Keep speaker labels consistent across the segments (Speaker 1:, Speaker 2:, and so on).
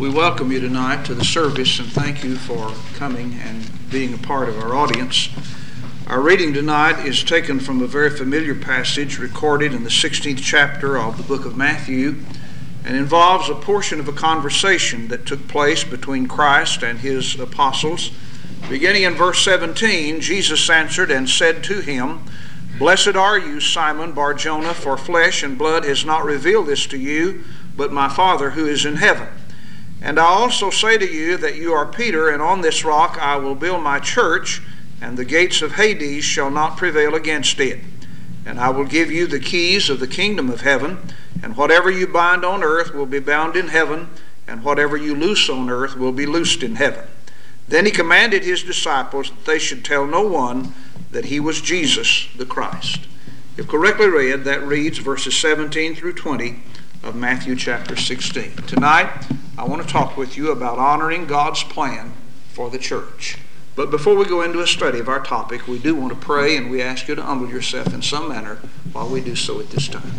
Speaker 1: We welcome you tonight to the service and thank you for coming and being a part of our audience. Our reading tonight is taken from a very familiar passage recorded in the 16th chapter of the book of Matthew and involves a portion of a conversation that took place between Christ and his apostles. Beginning in verse 17, Jesus answered and said to him, "Blessed are you, Simon Bar-Jonah, for flesh and blood has not revealed this to you, but my Father who is in heaven. And I also say to you that you are Peter, and on this rock I will build my church, and the gates of Hades shall not prevail against it. And I will give you the keys of the kingdom of heaven, and whatever you bind on earth will be bound in heaven, and whatever you loose on earth will be loosed in heaven." Then he commanded his disciples that they should tell no one that he was Jesus the Christ. If correctly read, that reads verses 17 through 20 of Matthew chapter 16. Tonight, I want to talk with you about honoring God's plan for the church. But before we go into a study of our topic, we do want to pray, and we ask you to humble yourself in some manner while we do so at this time.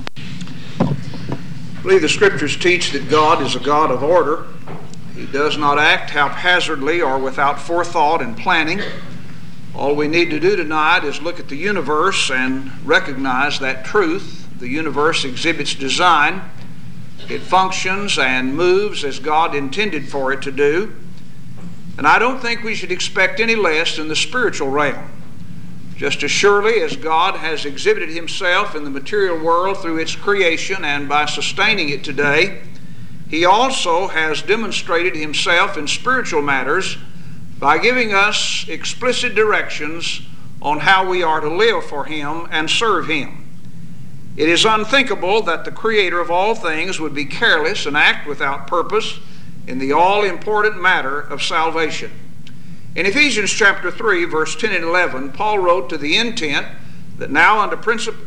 Speaker 1: I believe the Scriptures teach that God is a God of order. He does not act haphazardly or without forethought and planning. All we need to do tonight is look at the universe and recognize that truth. The universe exhibits design. It functions and moves as God intended for it to do. And I don't think we should expect any less in the spiritual realm. Just as surely as God has exhibited himself in the material world through its creation and by sustaining it today, he also has demonstrated himself in spiritual matters by giving us explicit directions on how we are to live for him and serve him. It is unthinkable that the Creator of all things would be careless and act without purpose in the all-important matter of salvation. In Ephesians chapter 3, verse 10 and 11, Paul wrote to the intent that now under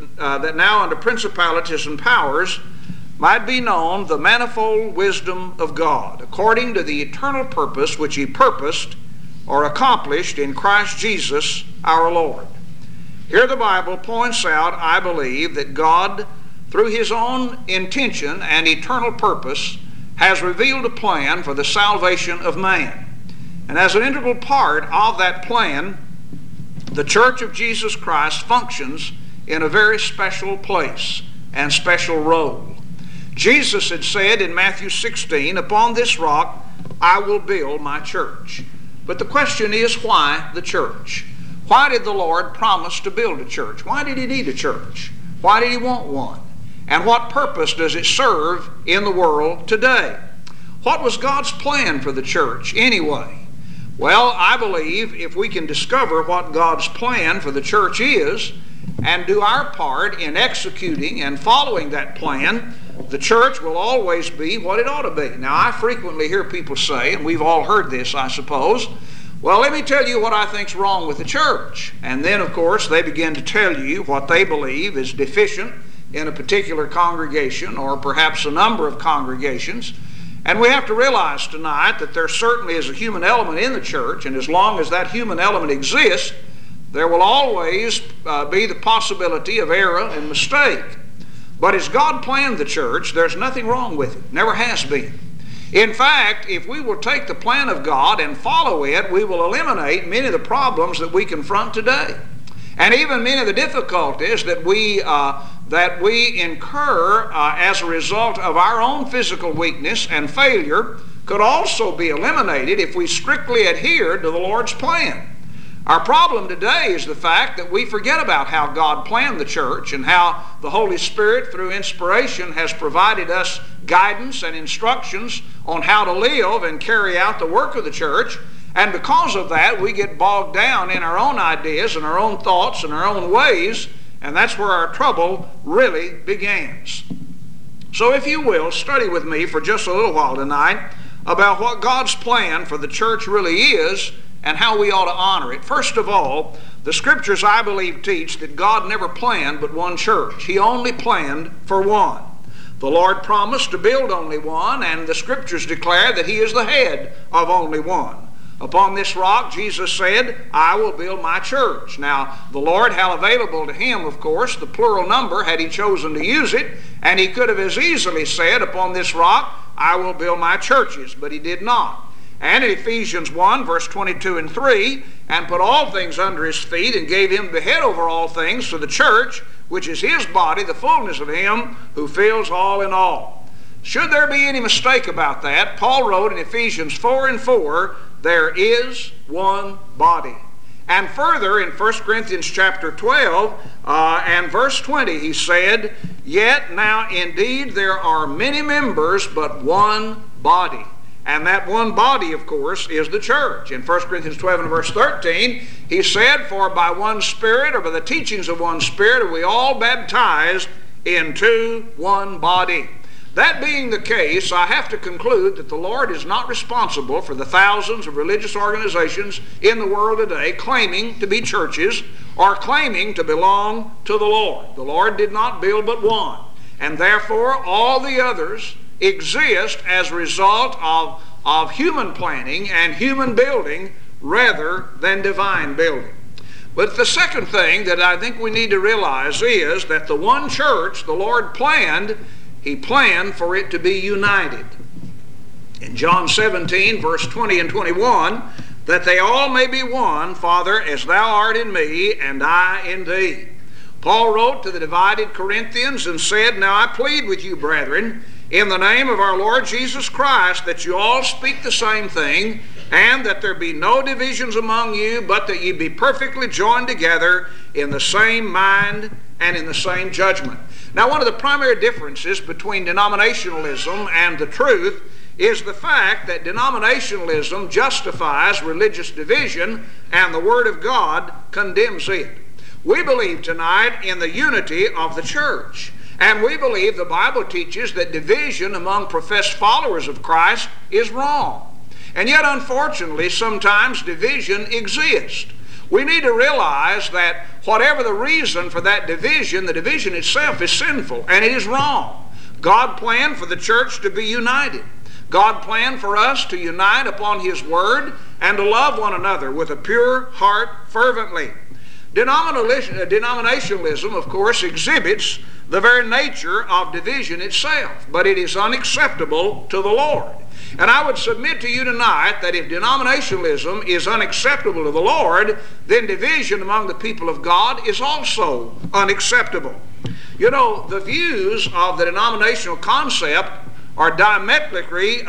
Speaker 1: principalities and powers might be known the manifold wisdom of God, according to the eternal purpose which he purposed or accomplished in Christ Jesus our Lord. Here the Bible points out, I believe, that God, through his own intention and eternal purpose, has revealed a plan for the salvation of man. And as an integral part of that plan, the Church of Jesus Christ functions in a very special place and special role. Jesus had said in Matthew 16, "Upon this rock I will build my church." But the question is, why the church? Why did the Lord promise to build a church? Why did he need a church? Why did he want one? And what purpose does it serve in the world today? What was God's plan for the church anyway? Well, I believe if we can discover what God's plan for the church is and do our part in executing and following that plan, the church will always be what it ought to be. Now, I frequently hear people say, and we've all heard this, I suppose, "Well, let me tell you what I think's wrong with the church." And then, of course, they begin to tell you what they believe is deficient in a particular congregation or perhaps a number of congregations. And we have to realize tonight that there certainly is a human element in the church, and as long as that human element exists, there will always be the possibility of error and mistake. But as God planned the church, there's nothing wrong with it. Never has been. In fact, if we will take the plan of God and follow it, we will eliminate many of the problems that we confront today. And even many of the difficulties that we incur as a result of our own physical weakness and failure could also be eliminated if we strictly adhered to the Lord's plan. Our problem today is the fact that we forget about how God planned the church and how the Holy Spirit, through inspiration, has provided us guidance and instructions on how to live and carry out the work of the church. And because of that, we get bogged down in our own ideas and our own thoughts and our own ways, and that's where our trouble really begins. So if you will, study with me for just a little while tonight about what God's plan for the church really is and how we ought to honor it. First of all, the Scriptures, I believe, teach that God never planned but one church. He only planned for one. The Lord promised to build only one, and the Scriptures declare that he is the head of only one. Upon this rock, Jesus said, I will build my church. Now, the Lord had available to him, of course, the plural number had he chosen to use it, and he could have as easily said, upon this rock, I will build my churches, but he did not. And in Ephesians 1, verse 22 and 3, and put all things under his feet, and gave him the head over all things to the church, which is his body, the fullness of him who fills all in all. Should there be any mistake about that, Paul wrote in Ephesians 4 and 4, there is one body. And further, in 1 Corinthians chapter 12 and verse 20, he said, yet now indeed there are many members, but one body. And that one body, of course, is the church. In 1 Corinthians 12 and verse 13, he said, for by one Spirit, or by the teachings of one Spirit, are we all baptized into one body. That being the case, I have to conclude that the Lord is not responsible for the thousands of religious organizations in the world today claiming to be churches or claiming to belong to the Lord. The Lord did not build but one, and therefore all the others exist as a result of human planning and human building rather than divine building. But the second thing that I think we need to realize is that the one church the Lord planned, he planned for it to be united. In John 17, verse 20 and 21, that they all may be one, Father, as thou art in me, and I in thee. Paul wrote to the divided Corinthians and said, now I plead with you, brethren, in the name of our Lord Jesus Christ, that you all speak the same thing, and that there be no divisions among you, but that ye be perfectly joined together in the same mind and in the same judgment. Now, one of the primary differences between denominationalism and the truth is the fact that denominationalism justifies religious division and the Word of God condemns it. We believe tonight in the unity of the church, and we believe the Bible teaches that division among professed followers of Christ is wrong. And yet, unfortunately, sometimes division exists. We need to realize that whatever the reason for that division, the division itself is sinful and it is wrong. God planned for the church to be united. God planned for us to unite upon His Word and to love one another with a pure heart fervently. Denominationalism, of course, exhibits the very nature of division itself, but it is unacceptable to the Lord. And I would submit to you tonight that if denominationalism is unacceptable to the Lord, then division among the people of God is also unacceptable. You know, the views of the denominational concept are diametrically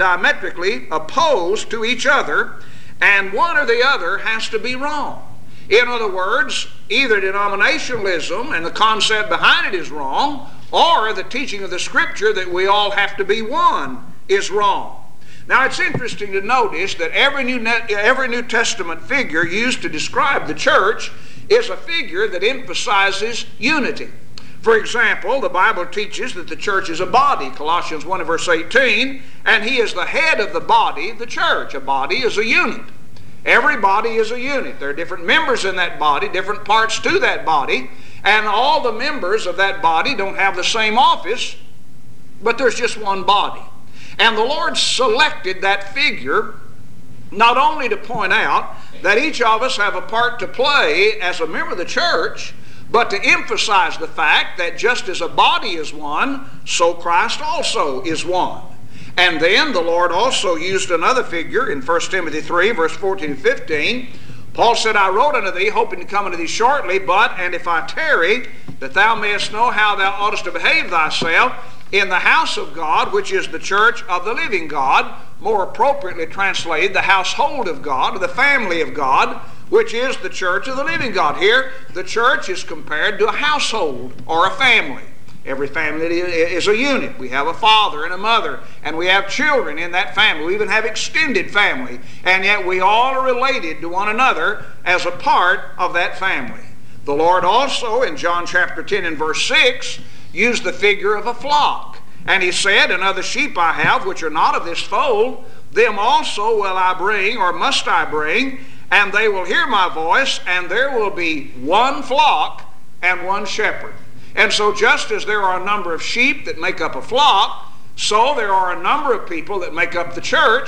Speaker 1: opposed to each other, and one or the other has to be wrong. In other words, either denominationalism and the concept behind it is wrong, or the teaching of the Scripture that we all have to be one is wrong. Now, it's interesting to notice that every New Testament figure used to describe the church is a figure that emphasizes unity. For example, the Bible teaches that the church is a body, Colossians 1 verse 18, and He is the head of the body, the church. A body is a unit. Every body is a unit. There are different members in that body, different parts to that body, and all the members of that body don't have the same office, but there's just one body. And the Lord selected that figure not only to point out that each of us have a part to play as a member of the church, but to emphasize the fact that just as a body is one, so Christ also is one. And then the Lord also used another figure in 1 Timothy 3, verse 14 and 15. Paul said, I wrote unto thee, hoping to come unto thee shortly, and if I tarry, that thou mayest know how thou oughtest to behave thyself in the house of God, which is the church of the living God, more appropriately translated, the household of God, or the family of God, which is the church of the living God. Here, the church is compared to a household or a family. Every family is a unit. We have a father and a mother, and we have children in that family. We even have extended family, and yet we all are related to one another as a part of that family. The Lord also, in John chapter 10 and verse 6, used the figure of a flock. And He said, and other sheep I have, which are not of this fold, them also will I bring, or must I bring, and they will hear my voice, and there will be one flock and one shepherd. And so just as there are a number of sheep that make up a flock, so there are a number of people that make up the church,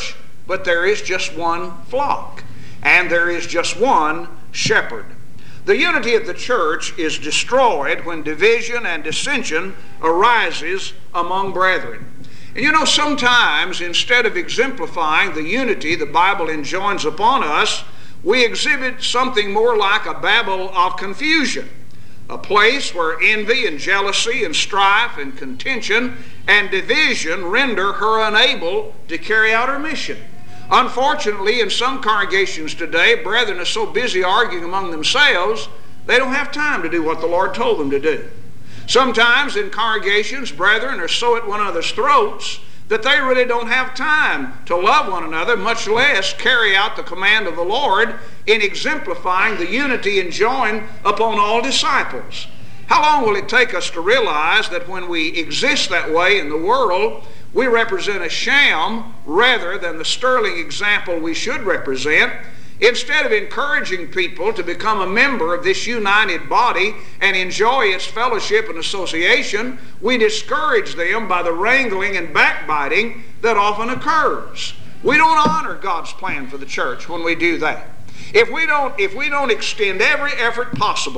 Speaker 1: but there is just one flock, and there is just one shepherd. The unity of the church is destroyed when division and dissension arises among brethren. And you know, sometimes instead of exemplifying the unity the Bible enjoins upon us, we exhibit something more like a Babel of confusion, a place where envy and jealousy and strife and contention and division render her unable to carry out her mission. Unfortunately, in some congregations today, brethren are so busy arguing among themselves, they don't have time to do what the Lord told them to do. Sometimes in congregations, brethren are so at one another's throats that they really don't have time to love one another, much less carry out the command of the Lord in exemplifying the unity enjoined upon all disciples. How long will it take us to realize that when we exist that way in the world, we represent a sham rather than the sterling example we should represent? Instead of encouraging people to become a member of this united body and enjoy its fellowship and association, we discourage them by the wrangling and backbiting that often occurs. We don't honor God's plan for the church when we do that. If we don't expend every effort possible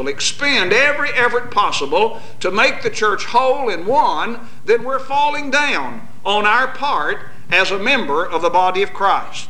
Speaker 1: to make the church whole and one, then we're falling down on our part as a member of the body of Christ.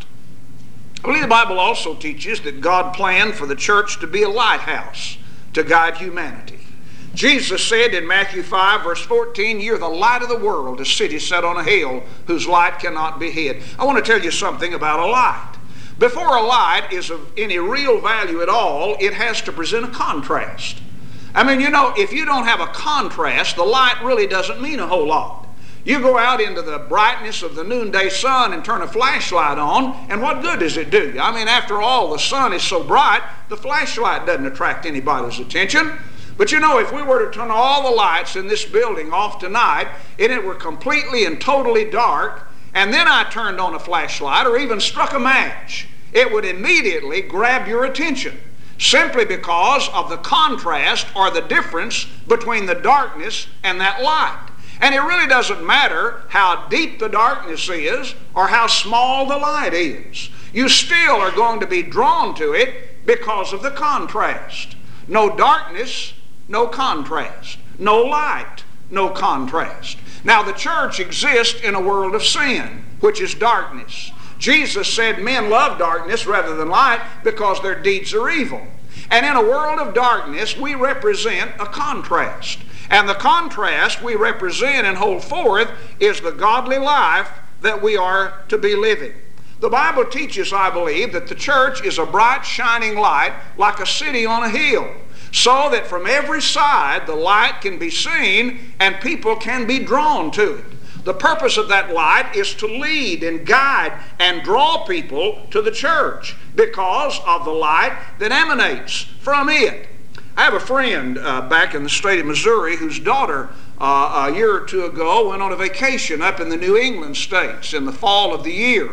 Speaker 1: I believe the Bible also teaches that God planned for the church to be a lighthouse to guide humanity. Jesus said in Matthew 5, verse 14, "You're the light of the world, a city set on a hill whose light cannot be hid." I want to tell you something about a light. Before a light is of any real value at all, it has to present a contrast. I mean, you know, if you don't have a contrast, the light really doesn't mean a whole lot. You go out into the brightness of the noonday sun and turn a flashlight on, and what good does it do? I mean, after all, the sun is so bright, the flashlight doesn't attract anybody's attention. But you know, if we were to turn all the lights in this building off tonight, and it were completely and totally dark, and then I turned on a flashlight or even struck a match, it would immediately grab your attention, simply because of the contrast or the difference between the darkness and that light. And it really doesn't matter how deep the darkness is or how small the light is. You still are going to be drawn to it because of the contrast. No darkness, no contrast. No light, no contrast. Now, the church exists in a world of sin, which is darkness. Jesus said men love darkness rather than light because their deeds are evil. And in a world of darkness, we represent a contrast. And the contrast we represent and hold forth is the godly life that we are to be living. The Bible teaches, I believe, that the church is a bright, shining light like a city on a hill, so that from every side the light can be seen and people can be drawn to it. The purpose of that light is to lead and guide and draw people to the church because of the light that emanates from it. I have a friend back in the state of Missouri whose daughter a year or two ago went on a vacation up in the New England states in the fall of the year,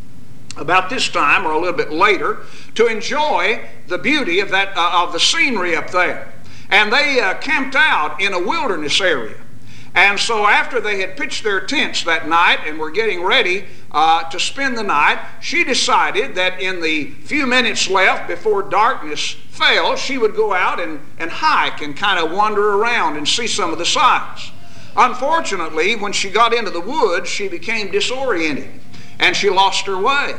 Speaker 1: about this time or a little bit later, to enjoy the beauty of the scenery up there. And they camped out in a wilderness area. And so after they had pitched their tents that night and were getting ready to spend the night, she decided that in the few minutes left before darkness fell, she would go out and hike and kind of wander around and see some of the sights. Unfortunately, when she got into the woods, she became disoriented and she lost her way.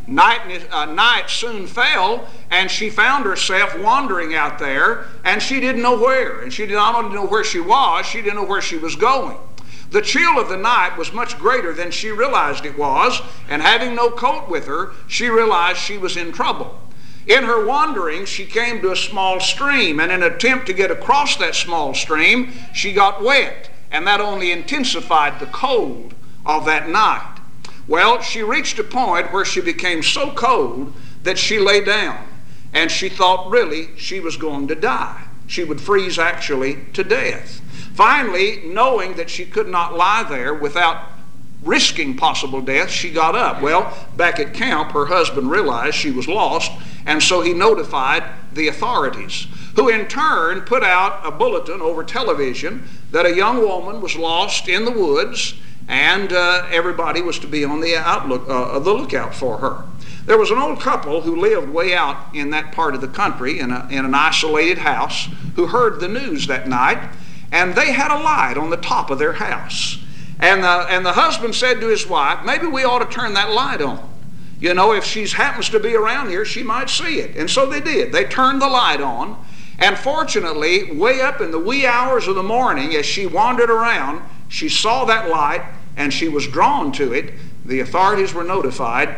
Speaker 1: Night soon fell, and she found herself wandering out there, and she didn't know where. And she did not only know where she was, she didn't know where she was going. The chill of the night was much greater than she realized it was, and having no coat with her, she realized she was in trouble. In her wandering, she came to a small stream, and in an attempt to get across that small stream, she got wet, and that only intensified the cold of that night. Well, she reached a point where she became so cold that she lay down, and she thought really she was going to die. She would freeze actually to death. Finally, knowing that she could not lie there without risking possible death, she got up. Well, back at camp, her husband realized she was lost, and so he notified the authorities, who in turn put out a bulletin over television that a young woman was lost in the woods, and everybody was to be on the lookout for her. There was an old couple who lived way out in that part of the country in an isolated house who heard the news that night, and they had a light on the top of their house. And the husband said to his wife, maybe we ought to turn that light on. You know, if she happens to be around here, she might see it. And so they did. They turned the light on, and fortunately, way up in the wee hours of the morning, as she wandered around, she saw that light, and she was drawn to it. The authorities were notified,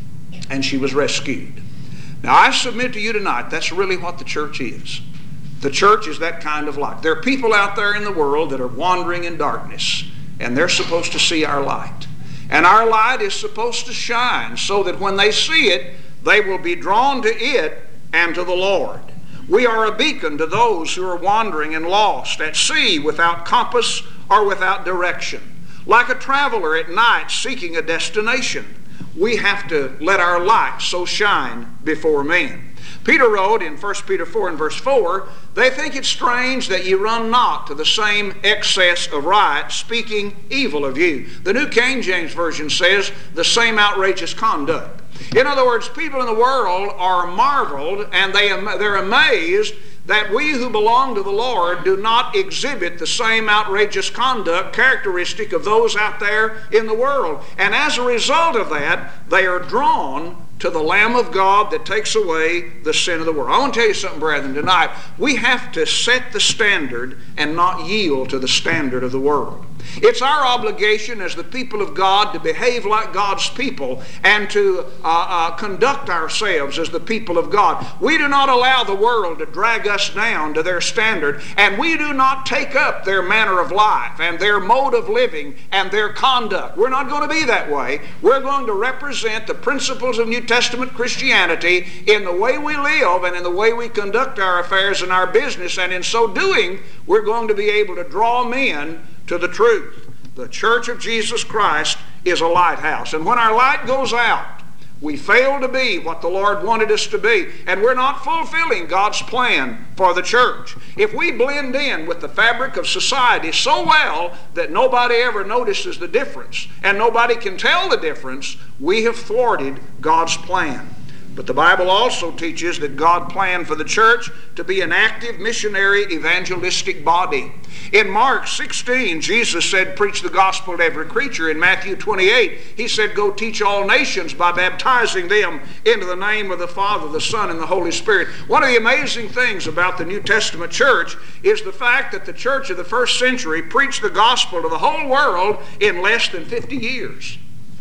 Speaker 1: and she was rescued. Now, I submit to you tonight, that's really what the church is. The church is that kind of light. There are people out there in the world that are wandering in darkness, and they're supposed to see our light. And our light is supposed to shine so that when they see it, they will be drawn to it and to the Lord. We are a beacon to those who are wandering and lost at sea without compass or without direction. Like a traveler at night seeking a destination, we have to let our light so shine before men. Peter wrote in 1 Peter 4 and verse 4, they think it strange that ye run not to the same excess of riot, speaking evil of you. The New King James Version says the same outrageous conduct. In other words, people in the world are marveled and they're amazed that we who belong to the Lord do not exhibit the same outrageous conduct characteristic of those out there in the world. And as a result of that, they are drawn to the Lamb of God that takes away the sin of the world. I want to tell you something, brethren, tonight. We have to set the standard and not yield to the standard of the world. It's our obligation as the people of God to behave like God's people and to conduct ourselves as the people of God. We do not allow the world to drag us down to their standard, and we do not take up their manner of life and their mode of living and their conduct. We're not going to be that way. We're going to represent the principles of New Testament Christianity in the way we live and in the way we conduct our affairs and our business, and in so doing, we're going to be able to draw men to the truth. The Church of Jesus Christ is a lighthouse. And when our light goes out, we fail to be what the Lord wanted us to be, and we're not fulfilling God's plan for the church. If we blend in with the fabric of society so well that nobody ever notices the difference and nobody can tell the difference, we have thwarted God's plan. But the Bible also teaches that God planned for the church to be an active missionary evangelistic body. In Mark 16, Jesus said, preach the gospel to every creature. In Matthew 28, he said, go teach all nations by baptizing them into the name of the Father, the Son, and the Holy Spirit. One of the amazing things about the New Testament church is the fact that the church of the first century preached the gospel to the whole world in less than 50 years.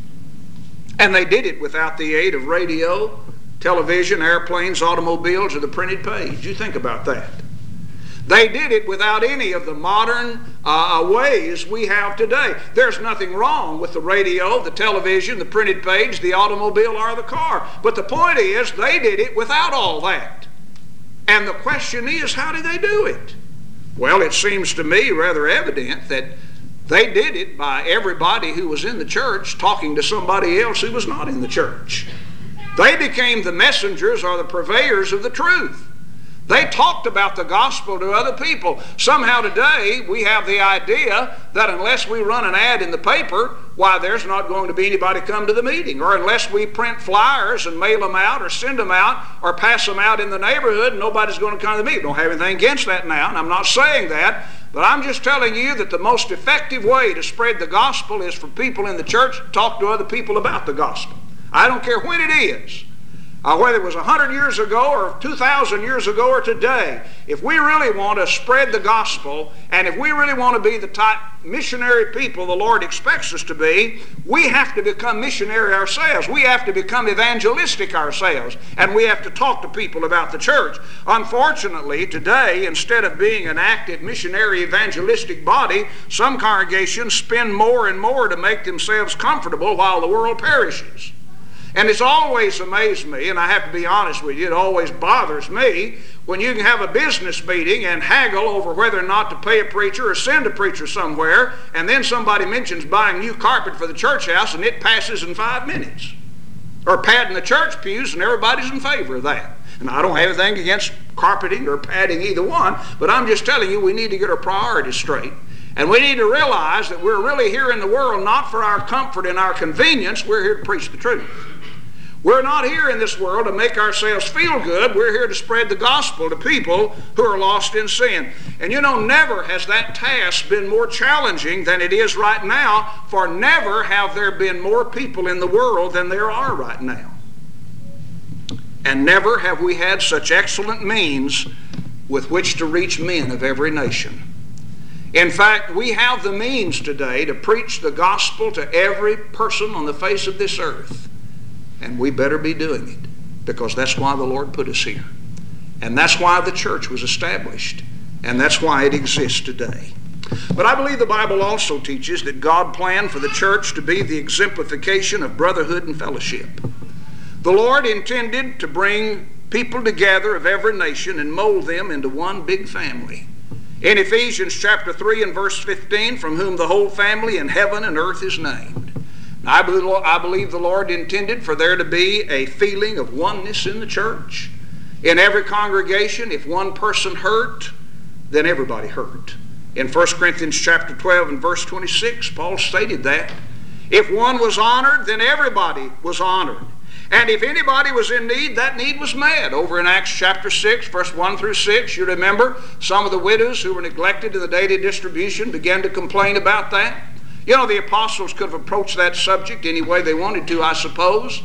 Speaker 1: And they did it without the aid of radio, television, airplanes, automobiles, or the printed page. You think about that. They did it without any of the modern ways we have today. There's nothing wrong with the radio, the television, the printed page, the automobile, or the car. But the point is, they did it without all that. And the question is, how did they do it? Well, it seems to me rather evident that they did it by everybody who was in the church talking to somebody else who was not in the church. They became the messengers or the purveyors of the truth. They talked about the gospel to other people. Somehow today we have the idea that unless we run an ad in the paper, why, there's not going to be anybody come to the meeting. Or unless we print flyers and mail them out or send them out or pass them out in the neighborhood, nobody's going to come to the meeting. Don't have anything against that now, and I'm not saying that. But I'm just telling you that the most effective way to spread the gospel is for people in the church to talk to other people about the gospel. I don't care when it is, whether it was 100 years ago or 2,000 years ago or today. If we really want to spread the gospel, and if we really want to be the type missionary people the Lord expects us to be, we have to become missionary ourselves. We have to become evangelistic ourselves, and we have to talk to people about the church. Unfortunately, today, instead of being an active missionary evangelistic body, some congregations spend more and more to make themselves comfortable while the world perishes. And it's always amazed me, and I have to be honest with you, it always bothers me when you can have a business meeting and haggle over whether or not to pay a preacher or send a preacher somewhere, and then somebody mentions buying new carpet for the church house and it passes in 5 minutes. Or padding the church pews and everybody's in favor of that. And I don't have anything against carpeting or padding, either one, but I'm just telling you we need to get our priorities straight. And we need to realize that we're really here in the world not for our comfort and our convenience. We're here to preach the truth. We're not here in this world to make ourselves feel good. We're here to spread the gospel to people who are lost in sin. And you know, never has that task been more challenging than it is right now, for never have there been more people in the world than there are right now. And never have we had such excellent means with which to reach men of every nation. In fact, we have the means today to preach the gospel to every person on the face of this earth. And we better be doing it, because that's why the Lord put us here. And that's why the church was established. And that's why it exists today. But I believe the Bible also teaches that God planned for the church to be the exemplification of brotherhood and fellowship. The Lord intended to bring people together of every nation and mold them into one big family. In Ephesians chapter 3 and verse 15, from whom the whole family in heaven and earth is named. I believe the Lord intended for there to be a feeling of oneness in the church. In every congregation, if one person hurt, then everybody hurt. In 1 Corinthians chapter 12 and verse 26, Paul stated that. If one was honored, then everybody was honored. And if anybody was in need, that need was met. Over in Acts chapter 6, verse 1 through 6, you remember some of the widows who were neglected in the daily distribution began to complain about that. You know, the apostles could have approached that subject any way they wanted to, I suppose.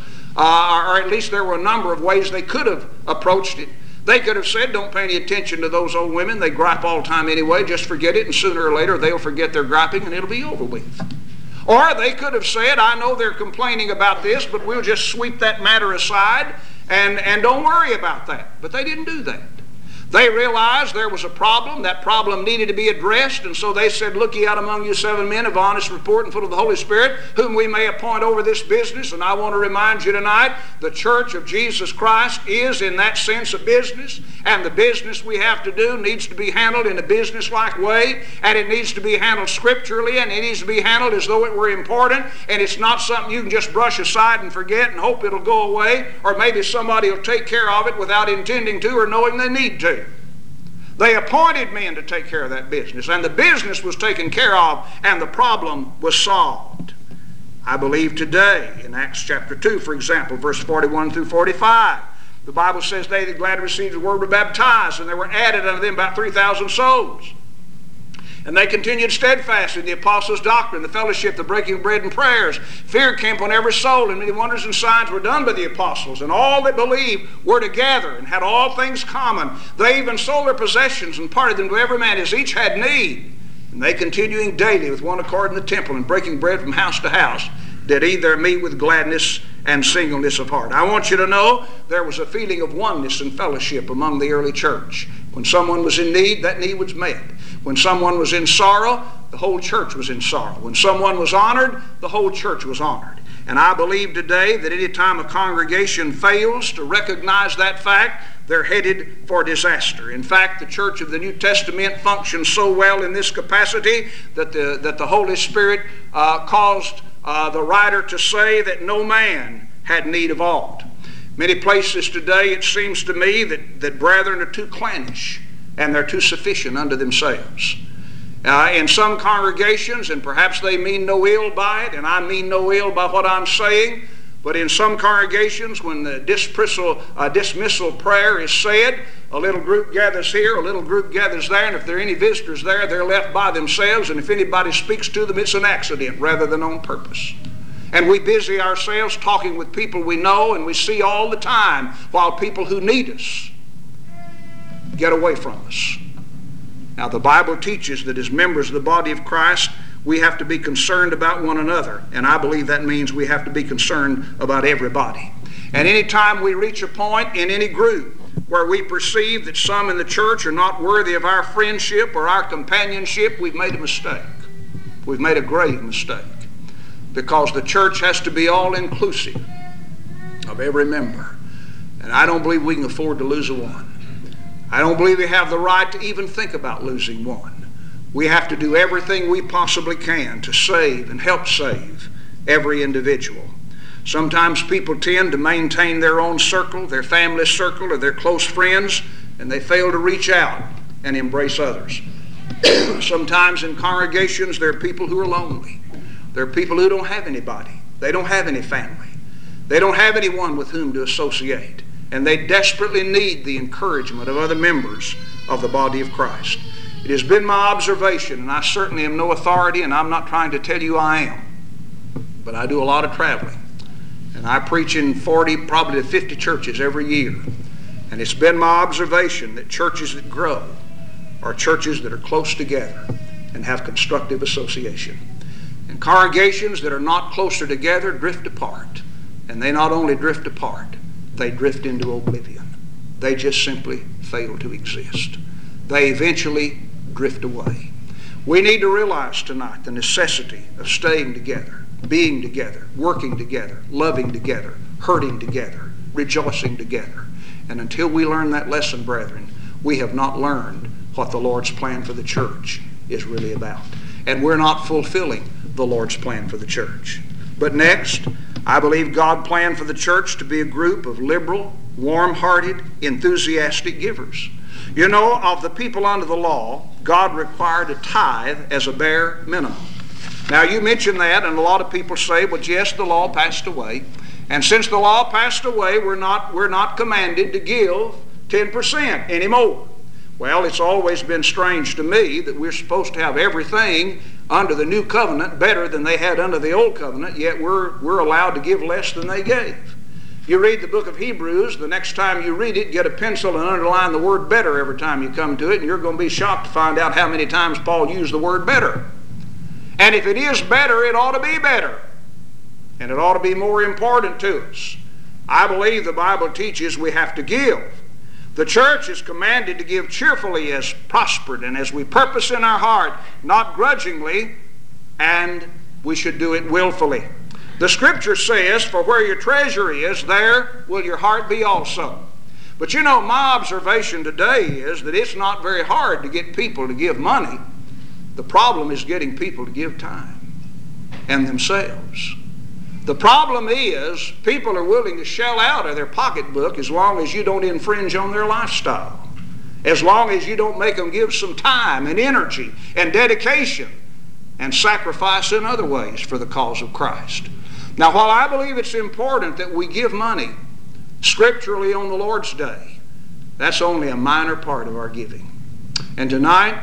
Speaker 1: Or at least there were a number of ways they could have approached it. They could have said, don't pay any attention to those old women. They gripe all the time anyway. Just forget it, and sooner or later they'll forget their griping and it'll be over with. Or they could have said, I know they're complaining about this, but we'll just sweep that matter aside and don't worry about that. But they didn't do that. They realized there was a problem. That problem needed to be addressed, and so they said, look ye out among you 7 men of honest report and full of the Holy Spirit, whom we may appoint over this business. And I want to remind you tonight, the church of Jesus Christ is in that sense a business, and the business we have to do needs to be handled in a business-like way, and it needs to be handled scripturally, and it needs to be handled as though it were important, and it's not something you can just brush aside and forget and hope it'll go away, or maybe somebody will take care of it without intending to or knowing they need to. They appointed men to take care of that business, and the business was taken care of, and the problem was solved. I believe today, in Acts chapter 2, for example, verse 41 through 45, the Bible says, they that gladly received the word were baptized, and there were added unto them about 3,000 souls. And they continued steadfast in the apostles' doctrine, the fellowship, the breaking of bread, and prayers. Fear came upon every soul, and many wonders and signs were done by the apostles. And all that believed were together and had all things common. They even sold their possessions and parted them to every man as each had need. And they, continuing daily with one accord in the temple and breaking bread from house to house, did eat their meat with gladness and singleness of heart. I want you to know there was a feeling of oneness and fellowship among the early church. When someone was in need, that need was met. When someone was in sorrow, the whole church was in sorrow. When someone was honored, the whole church was honored. And I believe today that any time a congregation fails to recognize that fact, they're headed for disaster. In fact, the church of the New Testament functions so well in this capacity that the Holy Spirit caused the writer to say that no man had need of aught. Many places today it seems to me that brethren are too clannish and they're too sufficient unto themselves. In some congregations, and perhaps they mean no ill by it, and I mean no ill by what I'm saying, but in some congregations when the dismissal prayer is said, a little group gathers here, a little group gathers there, and if there are any visitors there, they're left by themselves, and if anybody speaks to them, it's an accident rather than on purpose. And we busy ourselves talking with people we know and we see all the time, while people who need us get away from us. Now, the Bible teaches that as members of the body of Christ, we have to be concerned about one another, and I believe that means we have to be concerned about everybody. And any time we reach a point in any group where we perceive that some in the church are not worthy of our friendship or our companionship, we've made a mistake. We've made a grave mistake, because the church has to be all-inclusive of every member, and I don't believe we can afford to lose a one. I don't believe we have the right to even think about losing one. We have to do everything we possibly can to save and help save every individual. Sometimes people tend to maintain their own circle, their family circle, or their close friends, and they fail to reach out and embrace others. Sometimes in congregations there are people who are lonely. There are people who don't have anybody. They don't have any family. They don't have anyone with whom to associate. And they desperately need the encouragement of other members of the body of Christ. It has been my observation, and I certainly am no authority, and I'm not trying to tell you I am, but I do a lot of traveling. And I preach in 40, probably 50 churches every year. And it's been my observation that churches that grow are churches that are close together and have constructive association. And congregations that are not closer together drift apart. And they not only drift apart, they drift into oblivion. They just simply fail to exist. They eventually drift away. We need to realize tonight the necessity of staying together, being together, working together, loving together, hurting together, rejoicing together. And until we learn that lesson, brethren, we have not learned what the Lord's plan for the church is really about. And we're not fulfilling the Lord's plan for the church. But next, I believe God planned for the church to be a group of liberal, warm-hearted, enthusiastic givers. You know, of the people under the law, God required a tithe as a bare minimum. Now, you mention that, and a lot of people say, well, yes, the law passed away. And since the law passed away, we're not commanded to give 10% anymore. Well, it's always been strange to me that we're supposed to have everything under the new covenant better than they had under the old covenant, yet we're allowed to give less than they gave. You read the book of Hebrews, the next time you read it, get a pencil and underline the word better every time you come to it, and you're going to be shocked to find out how many times Paul used the word better. And if it is better, it ought to be better. And it ought to be more important to us. I believe the Bible teaches we have to give. The church is commanded to give cheerfully as prospered and as we purpose in our heart, not grudgingly, and we should do it willfully. The Scripture says, for where your treasure is, there will your heart be also. But you know, my observation today is that it's not very hard to get people to give money. The problem is getting people to give time and themselves. The problem is people are willing to shell out of their pocketbook as long as you don't infringe on their lifestyle, as long as you don't make them give some time and energy and dedication and sacrifice in other ways for the cause of Christ. Now, while I believe it's important that we give money scripturally on the Lord's Day, that's only a minor part of our giving. And tonight,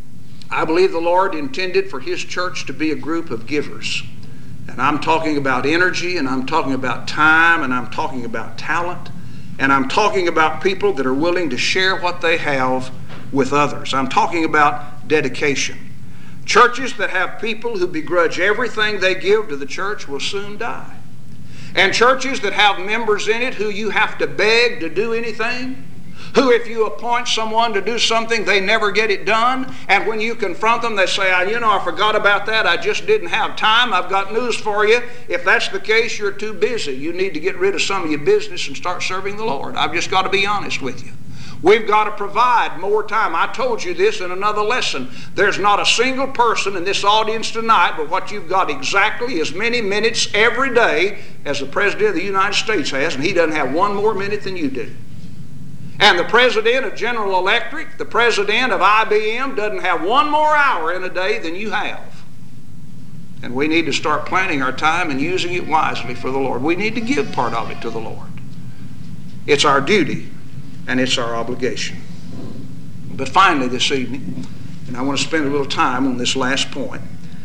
Speaker 1: I believe the Lord intended for His church to be a group of givers. And I'm talking about energy, and I'm talking about time, and I'm talking about talent, and I'm talking about people that are willing to share what they have with others. I'm talking about dedication. Churches that have people who begrudge everything they give to the church will soon die. And churches that have members in it who you have to beg to do anything, who if you appoint someone to do something, they never get it done, and when you confront them, they say, I forgot about that, I just didn't have time. I've got news for you. If that's the case, you're too busy. You need to get rid of some of your business and start serving the Lord. I've just got to be honest with you. We've got to provide more time. I told you this in another lesson. There's not a single person in this audience tonight, but what you've got exactly as many minutes every day as the President of the United States has, and he doesn't have one more minute than you do. And the president of General Electric, the president of IBM doesn't have one more hour in a day than you have. And we need to start planning our time and using it wisely for the Lord. We need to give part of it to the Lord. It's our duty and it's our obligation. But finally this evening, and I want to spend a little time on this last point,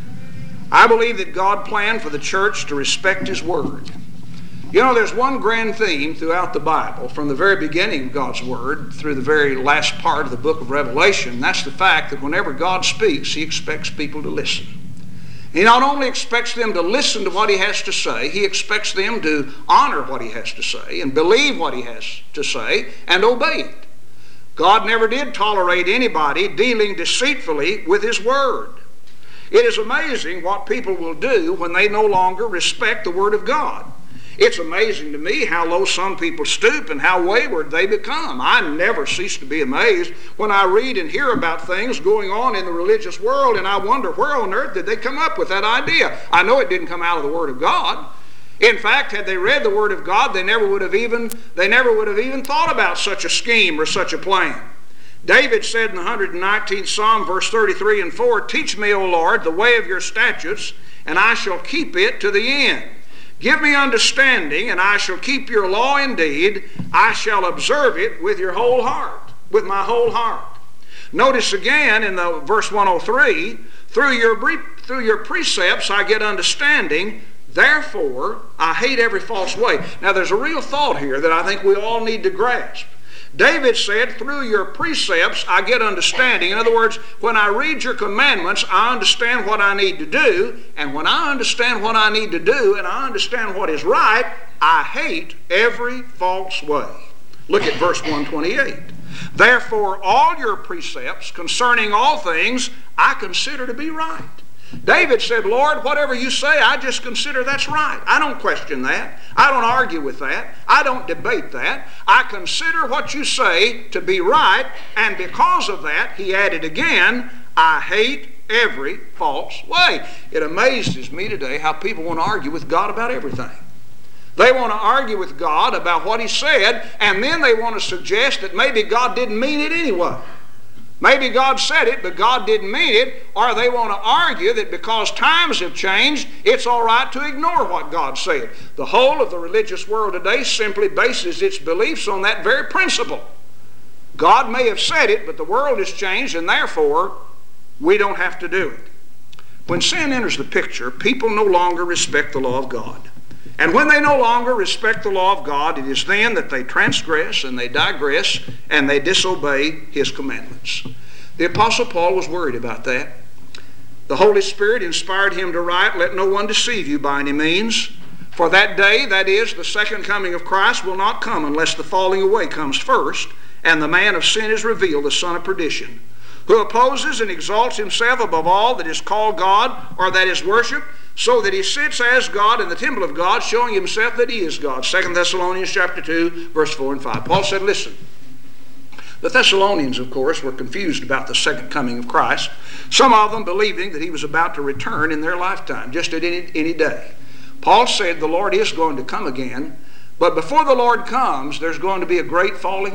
Speaker 1: I believe that God planned for the church to respect His Word. You know, there's one grand theme throughout the Bible, from the very beginning of God's Word through the very last part of the book of Revelation, and that's the fact that whenever God speaks, He expects people to listen. He not only expects them to listen to what He has to say, He expects them to honor what He has to say and believe what He has to say and obey it. God never did tolerate anybody dealing deceitfully with His Word. It is amazing what people will do when they no longer respect the Word of God. It's amazing to me how low some people stoop and how wayward they become. I never cease to be amazed when I read and hear about things going on in the religious world, and I wonder where on earth did they come up with that idea. I know it didn't come out of the Word of God. In fact, had they read the Word of God, they never would have even thought about such a scheme or such a plan. David said in the 119th Psalm, verse 33 and 4, "Teach me, O Lord, the way of your statutes, and I shall keep it to the end. Give me understanding, and I shall keep your law indeed. I shall observe it with your whole heart, with my whole heart." Notice again in the verse 103, through your precepts I get understanding, therefore I hate every false way. Now there's a real thought here that I think we all need to grasp. David said, through your precepts I get understanding. In other words, when I read your commandments, I understand what I need to do. And when I understand what I need to do and I understand what is right, I hate every false way. Look at verse 128. "Therefore all your precepts concerning all things I consider to be right." David said, "Lord, whatever you say, I just consider that's right. I don't question that. I don't argue with that. I don't debate that. I consider what you say to be right, and because of that," he added again, "I hate every false way." It amazes me today how people want to argue with God about everything. They want to argue with God about what he said, and then they want to suggest that maybe God didn't mean it anyway. Maybe God said it, but God didn't mean it, or they want to argue that because times have changed, it's all right to ignore what God said. The whole of the religious world today simply bases its beliefs on that very principle. God may have said it, but the world has changed, and therefore, we don't have to do it. When sin enters the picture, people no longer respect the law of God. And when they no longer respect the law of God, it is then that they transgress and they digress and they disobey his commandments. The Apostle Paul was worried about that. The Holy Spirit inspired him to write, "Let no one deceive you by any means. For that day, that is, the second coming of Christ, will not come unless the falling away comes first, and the man of sin is revealed, the son of perdition, who opposes and exalts himself above all that is called God or that is worshipped, so that he sits as God in the temple of God, showing himself that he is God." 2 Thessalonians chapter 2, verse 4 and 5. Paul said, listen, the Thessalonians, of course, were confused about the second coming of Christ, some of them believing that he was about to return in their lifetime, just at any day. Paul said the Lord is going to come again, but before the Lord comes, there's going to be a great falling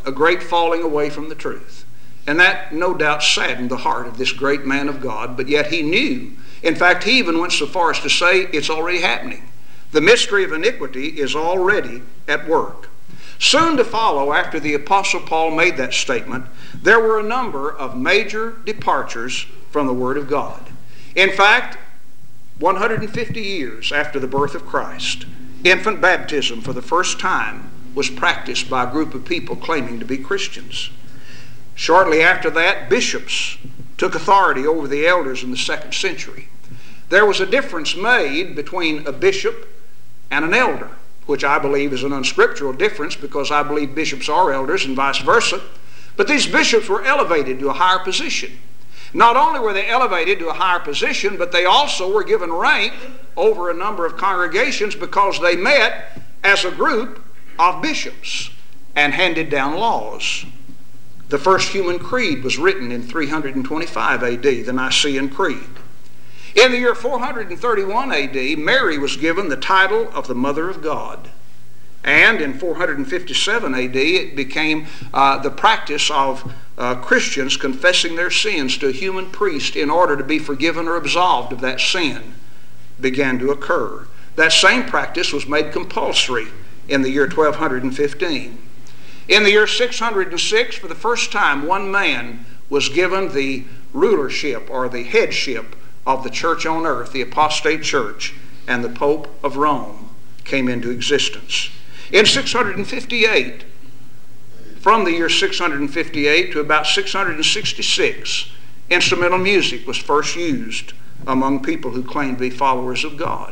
Speaker 1: away from the truth. And that no doubt saddened the heart of this great man of God, but yet he knew. In fact, he even went so far as to say it's already happening. The mystery of iniquity is already at work. Soon to follow, after the Apostle Paul made that statement, there were a number of major departures from the Word of God. In fact, 150 years after the birth of Christ, infant baptism for the first time was practiced by a group of people claiming to be Christians. Shortly after that, bishops took authority over the elders in the 2nd century. There was a difference made between a bishop and an elder, which I believe is an unscriptural difference because I believe bishops are elders and vice versa. But these bishops were elevated to a higher position. Not only were they elevated to a higher position, but they also were given rank over a number of congregations because they met as a group of bishops and handed down laws. The first human creed was written in 325 A.D., the Nicene Creed. In the year 431 A.D., Mary was given the title of the Mother of God. And in 457 A.D., it became the practice of Christians confessing their sins to a human priest in order to be forgiven or absolved of that sin began to occur. That same practice was made compulsory in the year 1215. In the year 606, for the first time, one man was given the rulership or the headship of the church on earth, the apostate church, and the Pope of Rome came into existence. In 658, from the year 658 to about 666, instrumental music was first used among people who claimed to be followers of God.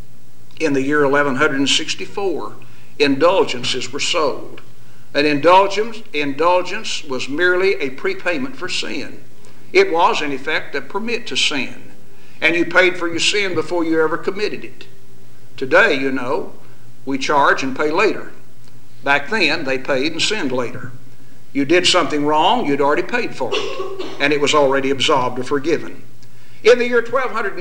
Speaker 1: In the year 1164, indulgences were sold. An indulgence was merely a prepayment for sin. It was, in effect, a permit to sin. And you paid for your sin before you ever committed it. Today, you know, we charge and pay later. Back then, they paid and sinned later. You did something wrong, you'd already paid for it, and it was already absolved or forgiven. In the year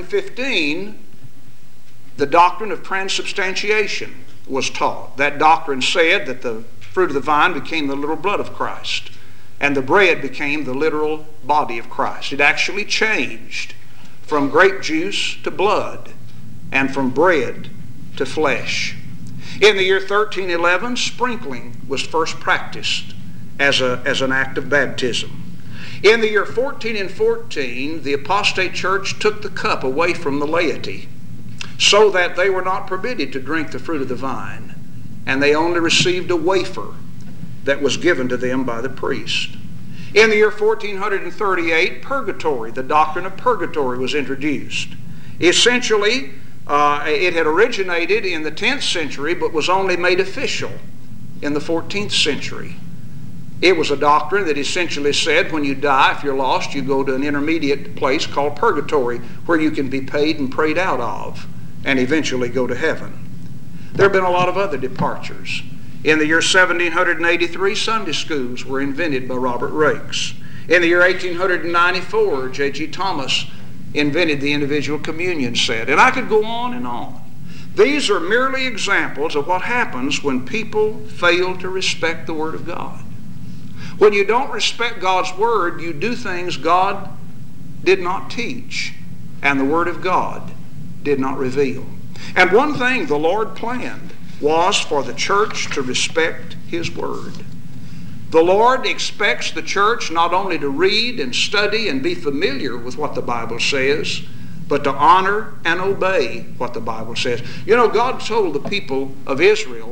Speaker 1: 1215, the doctrine of transubstantiation was taught. That doctrine said that the fruit of the vine became the little blood of Christ. and the bread became the literal body of Christ. It actually changed from grape juice to blood and from bread to flesh. In the year 1311, sprinkling was first practiced as an act of baptism. In the year 1414, the apostate church took the cup away from the laity so that they were not permitted to drink the fruit of the vine, and they only received a wafer that was given to them by the priest. In the year 1438, purgatory, the doctrine of purgatory, was introduced. Essentially, it had originated in the 10th century but was only made official in the 14th century. It was a doctrine that essentially said when you die, if you're lost, you go to an intermediate place called purgatory where you can be paid and prayed out of and eventually go to heaven. There have been a lot of other departures. In the year 1783, Sunday schools were invented by Robert Raikes. In the year 1894, J.G. Thomas invented the individual communion set. And I could go on and on. These are merely examples of what happens when people fail to respect the Word of God. When you don't respect God's Word, you do things God did not teach and the Word of God did not reveal. And one thing the Lord planned was for the church to respect His Word. The Lord expects the church not only to read and study and be familiar with what the Bible says, but to honor and obey what the Bible says. You know, God told the people of Israel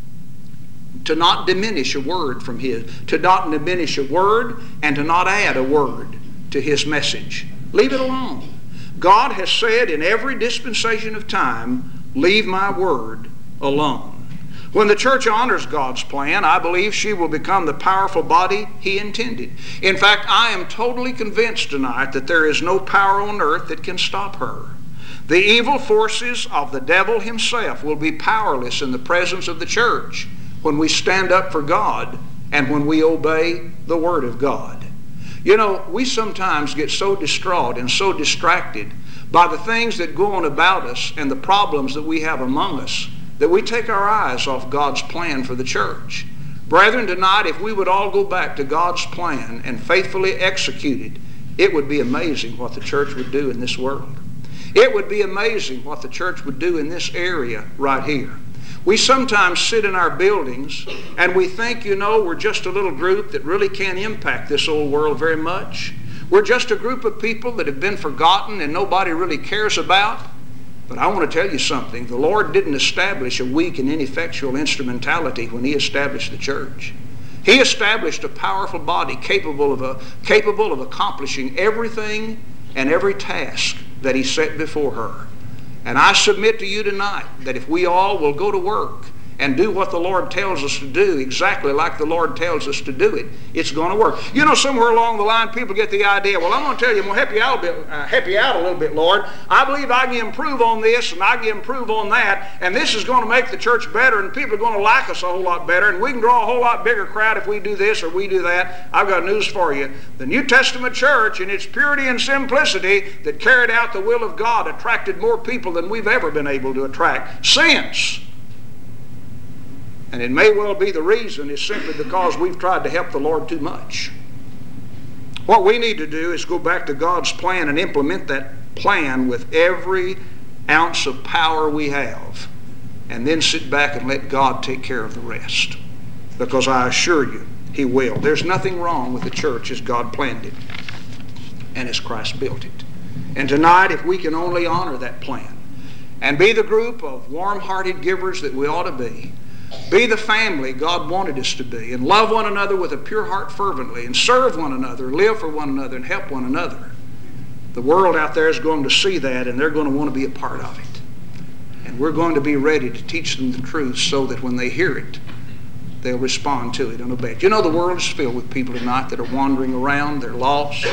Speaker 1: to not diminish a word from His, to not diminish a word and to not add a word to His message. Leave it alone. God has said in every dispensation of time, leave my word alone. When the church honors God's plan, I believe she will become the powerful body He intended. In fact, I am totally convinced tonight that there is no power on earth that can stop her. The evil forces of the devil himself will be powerless in the presence of the church when we stand up for God and when we obey the Word of God. You know, we sometimes get so distraught and so distracted by the things that go on about us and the problems that we have among us that we take our eyes off God's plan for the church. Brethren, tonight, if we would all go back to God's plan and faithfully execute it, it would be amazing what the church would do in this world. It would be amazing what the church would do in this area right here. We sometimes sit in our buildings and we think, you know, we're just a little group that really can't impact this old world very much. We're just a group of people that have been forgotten and nobody really cares about. But I want to tell you something. The Lord didn't establish a weak and ineffectual instrumentality when He established the church. He established a powerful body capable of accomplishing everything and every task that He set before her. And I submit to you tonight that if we all will go to work and do what the Lord tells us to do exactly like the Lord tells us to do it, it's going to work. You know, somewhere along the line, people get the idea, well, I'm going to tell you, I'm going to help you out a little bit, Lord. I believe I can improve on this and I can improve on that, and this is going to make the church better, and people are going to like us a whole lot better, and we can draw a whole lot bigger crowd if we do this or we do that. I've got news for you. The New Testament church, in its purity and simplicity that carried out the will of God, attracted more people than we've ever been able to attract since. And it may well be the reason is simply because we've tried to help the Lord too much. What we need to do is go back to God's plan and implement that plan with every ounce of power we have, and then sit back and let God take care of the rest. Because I assure you, He will. There's nothing wrong with the church as God planned it and as Christ built it. And tonight, if we can only honor that plan and be the group of warm-hearted givers that we ought to be the family God wanted us to be, and love one another with a pure heart fervently, and serve one another, live for one another, and help one another. The world out there is going to see that, and they're going to want to be a part of it. And we're going to be ready to teach them the truth so that when they hear it, they'll respond to it and obey it. You know, the world is filled with people tonight that are wandering around. They're lost.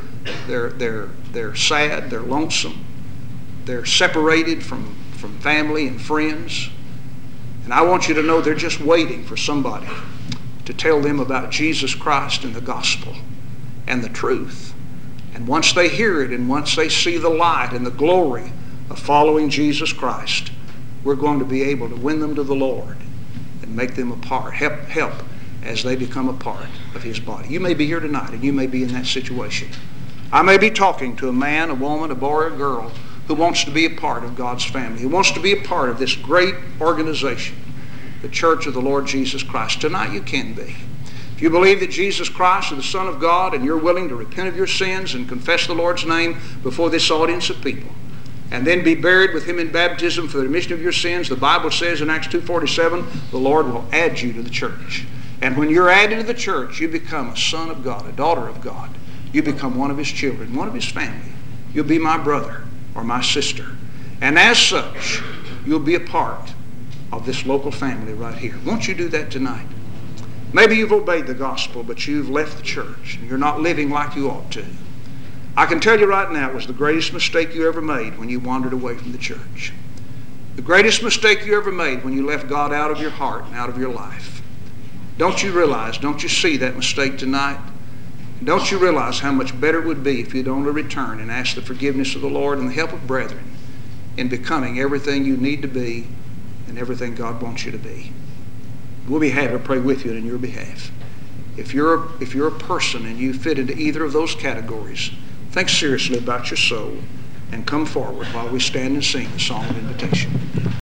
Speaker 1: They're sad. They're lonesome. They're separated from family and friends. And I want you to know they're just waiting for somebody to tell them about Jesus Christ and the gospel and the truth. And once they hear it and once they see the light and the glory of following Jesus Christ, we're going to be able to win them to the Lord and make them a part, help as they become a part of His body. You may be here tonight and you may be in that situation. I may be talking to a man, a woman, a boy, or a girl who wants to be a part of God's family, who wants to be a part of this great organization, the Church of the Lord Jesus Christ. Tonight you can be. If you believe that Jesus Christ is the Son of God and you're willing to repent of your sins and confess the Lord's name before this audience of people, and then be buried with Him in baptism for the remission of your sins, the Bible says in Acts 2:47, the Lord will add you to the church. And when you're added to the church, you become a son of God, a daughter of God. You become one of His children, one of His family. You'll be my brother or my sister. And as such, you'll be a part of this local family right here. Won't you do that tonight? Maybe you've obeyed the gospel, but you've left the church and you're not living like you ought to. I can tell you right now, it was the greatest mistake you ever made when you wandered away from the church. The greatest mistake you ever made when you left God out of your heart and out of your life. Don't you realize, don't you see that mistake tonight? Don't you realize how much better it would be if you'd only return and ask the forgiveness of the Lord and the help of brethren in becoming everything you need to be and everything God wants you to be? We'll be happy to pray with you on your behalf. If you're a person and you fit into either of those categories, think seriously about your soul and come forward while we stand and sing the song of invitation.